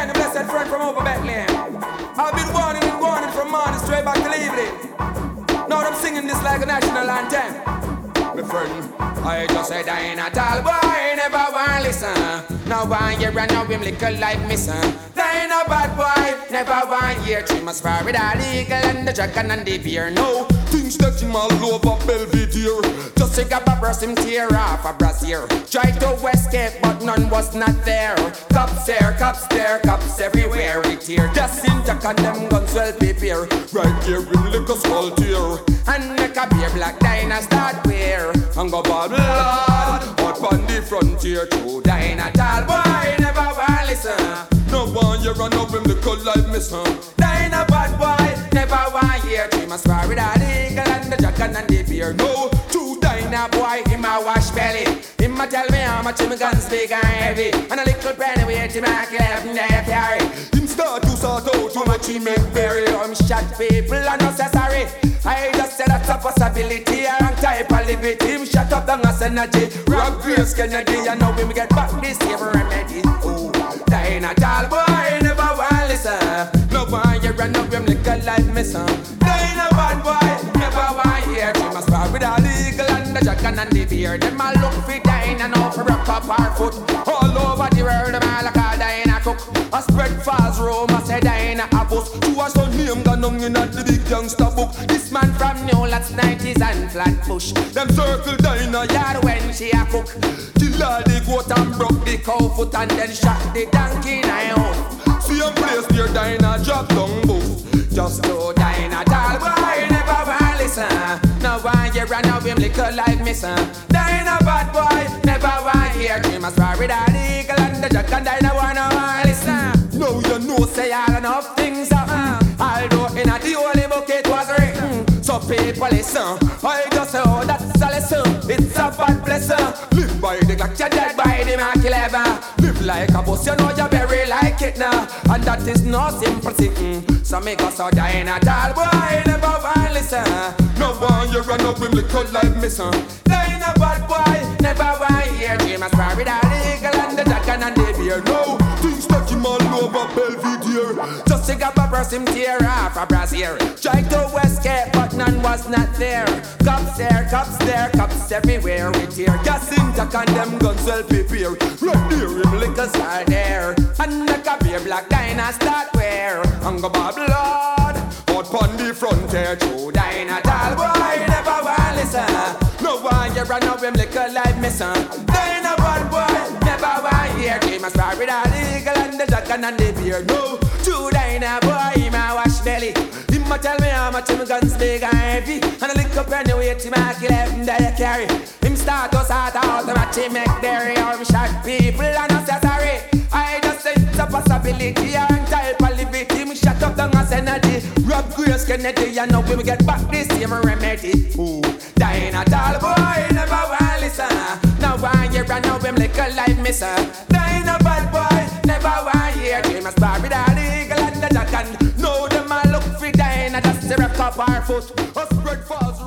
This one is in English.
Brian, a blessed friend from over Bethlehem. I've been warning and warning from morning straight back to evening. Now I'm singing this like a national anthem. My friend, I just said I ain't a tall boy, never want listen. Now one year and now him little like me son. I ain't a bad boy, never want year. Three must far with all legal and the dragon and the beer. No, Things that him all over Belvedere. just take up a burst him tear off a brassiere. Tried to escape but none was not there. Cops there, cops everywhere. We tear just in Jack and them guns well prepare. Right here him lick a skull tear. And make a beer black diner start wear. And go bad blood out on the frontier too. Diner tall boy never want listen. No one you run up him little like me son. Diner bad boy never want hear. Three must far with all eagle and the dragon and the beer. No, two diner boy him a wash belly. Him a tell me how much him guns big and heavy. And a little penny with him a kill they carry. Him start to sort out How much he make bury. Him shot people and no say sorry. I just said that's a possibility. I'm type of liberty. Him shut up the mass energy. Rob Grace Kennedy. I know him get back this year remedy. Oh, dying a tall boy never want listen. No one you run up him little like me son. Dying a bad boy never want hear. She must part with all eagle and the dragon and the beer. Them all look for dying and all for rock up our foot. All over the world them all like a dying a cook. A spread false rumor say dying a bus. to a son name gone down in at the big gangster book. This man from New Lots 90s and Flatbush. Them circle diner Yard when she a cook. till all the goat and broke The cow foot and then shot the donkey in her house. see him place near diner drop down boof. Just to dine a tall boy never want listen. No one you run up him little like me son. Dine a bad boy never want hear. He must far with all eagle and the jack and dine a want listen. Now you know Say all enough things although in a the holy book it was written. So people listen. I just say oh that's a lesson. It's a bad blessing. live by the Glock. You're dead by the Mark 11. Live like a boss, you know you bury like it now. And that is no simple thing. So make us all die in a tall boy never want listen. No one you run up him little like me son. Die in a bad boy never want hear. James far with all eagle and the dragon and the beer. No, things that him all over Belvedere. Just take up a burst him tear off a brassiere. Tried to escape but none was not there. Cops there, cops everywhere. We tear gas in Jack and them guns well prepare. Right there him lick Liquors are there. And make a beer black diner start wear. And go bad blood out on the frontier too. diner tall boy never want listen. No one you run up him little like me son. Diner bad boy never want hear. He must far with all eagle and the dragon and the beer. No, two diner boy him a wash belly. Him a tell me how much him guns big and heavy. And a little penny weight him a kill 11 they carry. Him start to sort out the match him make dairy. Or him shot people and no say sorry. I just say it's a possibility. I'm type of liberty. Him shut up the mass energy. Rob Grace Kennedy. I know we get back this same remedy. Ooh, dying a tall boy never want listen. Now one year and now him little like me son. Dying a bad boy never want hear. He must bar with all eagle and the dragon. Know them all look for dying. Just to wrap up our foot. A spread false